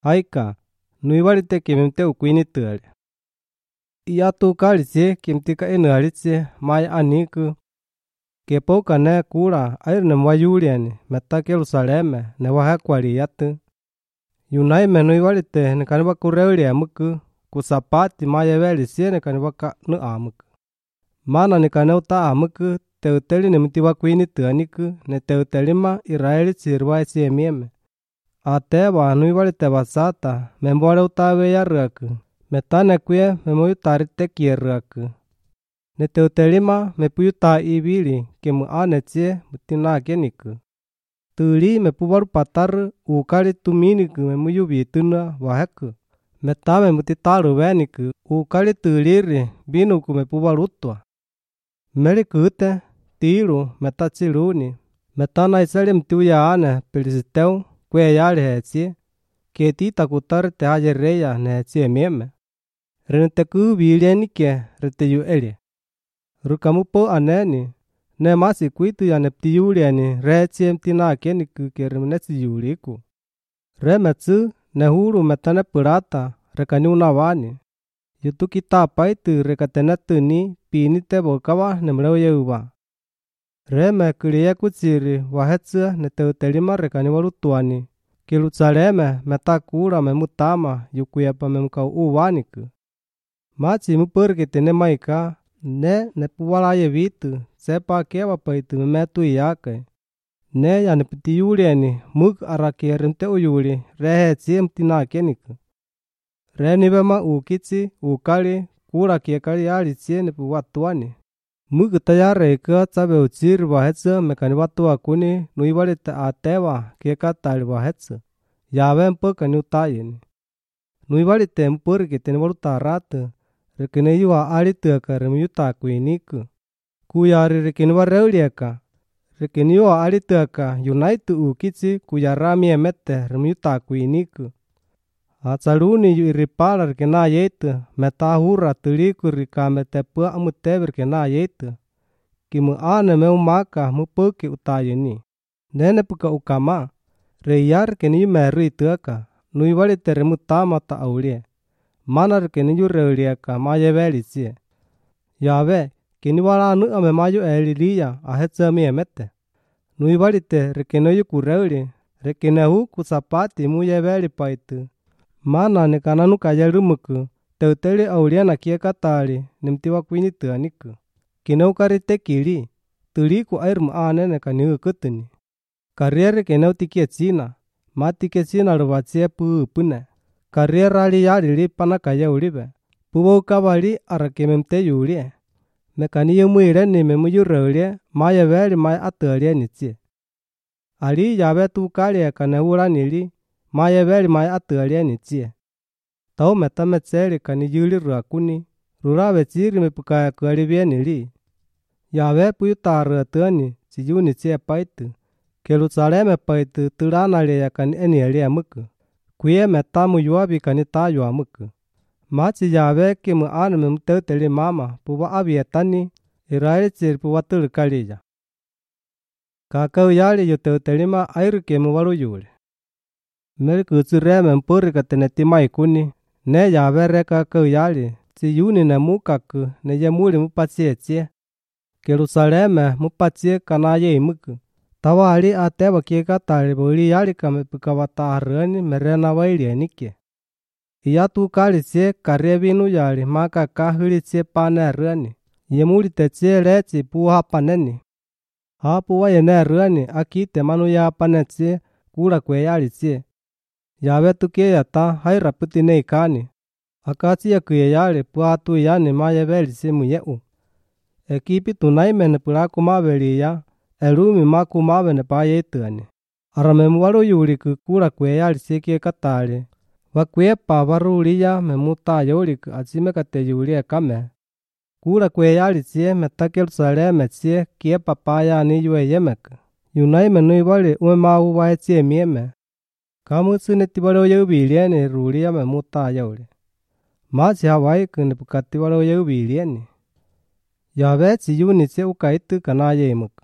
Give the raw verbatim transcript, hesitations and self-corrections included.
Haika, nuivalite kimemte ukwini tuale. Iya tu kalitse kimtika enalitse maya aniku. Kepoka ne kura air ne mwayuliani meta Jerusaleme ne wahakwali yatu. Yunai menuivalite ne kaniba kureulia muku kusapati maya velise ne kaniba ka nu amuku. Mana ne kaneu ta amuku teuteli ne mtiwa kwini tuaniku ne teutelima Israeli sirwa siemieme. Ateba nuivalite basata membole utawe ya ruaku. Metane kuye memoyu tarite kie ruaku. Ne teutelima mepuyu ta ibili kemu anetse mutina keniku. Tuli mepubaru pataru ukali tuminiku memuyu bituna waheku. Metame mutitaru weniku ukali tuliri binuku mepubaru utwa. Meli kute tilu metachiluni. Metana isali mtuya ane pilisteu kwe yali hetsi. Ketita kutari te hajereya ne hetsi emieme. Rente ku bilienike rete yu eli. Rukamupo aneni. Ne masi kuitu ya neptiyuliani rehetsi emtina keniku kerimnesi yuliku. Remetsu ne huru metane purata rekani unawani. Yutu kita paitu rekatenetu ni pinite bokawa nemleo yeuba. Reme kuliye kutsiri wahetsu ne teutelima rekani walutuani. Kilutsaleme metakura memutama yukuyepa memukau uwaniku. Machi mupurkite ne maika ne nepuwalaye vitu sepa kewa paitu memetu iyake. Ne ya nepitiyuliani muk arake rente uyuli rehetsi emtina keniku. Renibema ukitsi ukali kura kiekali alitsie nepuwatuani. Mugu tayare ika tsabe uchiri wahetsu mekani watu wakuni nuivalite atewa kiekatali wahetsu. Yawe mpoka ni utayini. Nuivalite mpurkite ni walutaratu. Rekene yuwa alituaka remiyuta kuiniku. Kuyari rekene wareuliaka. Rekene yuwa alituaka yunaitu ukitsi kuyarami emete remiyuta kuiniku. Atsaluni yu iripala rekena yetu metahura tuliku rikame tepua amutebe rekena yetu. Kimu ane meumaka mupuki utayini. Nene puka ukama. Reyar rekene yu meru ituaka. Nuivalite remutama ta aulie. Mana rekene yu reuliaka maya velitsie. Yawe, kini wala nu ame mayu elilia ahetsami emete. Nuivalite rekene yu kureuli. Rekene hu kusapati muye veli paitu. Mana ne kananu kayalumuku. Teuteli auliana kiekatali nimtiwa kwini tuaniku. Kineu karite kili. Tuliku airmu ane ne kaniu kutuni. Kariere keneu tikie tsina. Matike tsina rubatsie puu pune. Kariera ali yali li pana kaya ulibe. Puwa ukabali arakememte yulie. Mekaniyo muire ni memuyu reulie. Maya veli maya atualie nitsie. Ali yawe tukalia kaneula nili. Maya veli maya atualie nitsie. Tau metametseli kaniyuli ruakuni. Rurawe tsiri mepukaya kualivye nili. Yawe puyutaru atuani siyu nitsie paitu. Kelutsaleme paitu tulanale ya kani enielia muku. Kuye metamu yuabi kani tayo amuku. Machi yawe kimu ane memteuteli mama puwa abietani. Israeli tsiri puwa tulikaliya. Kakau yali yuteutelima airu kimu walu yuli. Meri kutsureme mpuri kateneti maikuni. Ne yawe re kakau yali. Siyuni ne mukaku ne yemuli mupatsie tsie. Jerusaleme mupatsie kanaye imuku. Tawali ateba kiekatali buli yali kamepukawataharani merena wailienike. Iya tukalitsie karebinu yali maka kahulitsie panerani. Yemuli tetsie letsi puha paneni. Hapu wayenerani akite manu ya panetsie kula kwe yalitsie. Yawe tukie yata haira putine ikani. Akatsi ya kuye yali puhatu yani maya velisi muyeu. Ekipi tunaimene pulaku mabeli ya. Elumi maku mabene pa yetuani. Aramemu walu yuli kukula kwe yali sikie katali. Wakwepa warulia memuta yuli azime kate yuli kame. Kula kwe yali tsie metake Jerusaleme tsie kie papaya ni yue yemek. Yunai menui wali ume mau wae tsie mieme. Kamu suneti wali yeubilieni rulia memuta yuli. Machi hawai kunipukati wali yeubilieni. Yawe tsi yuni tsie ukaitu kanaye imuk.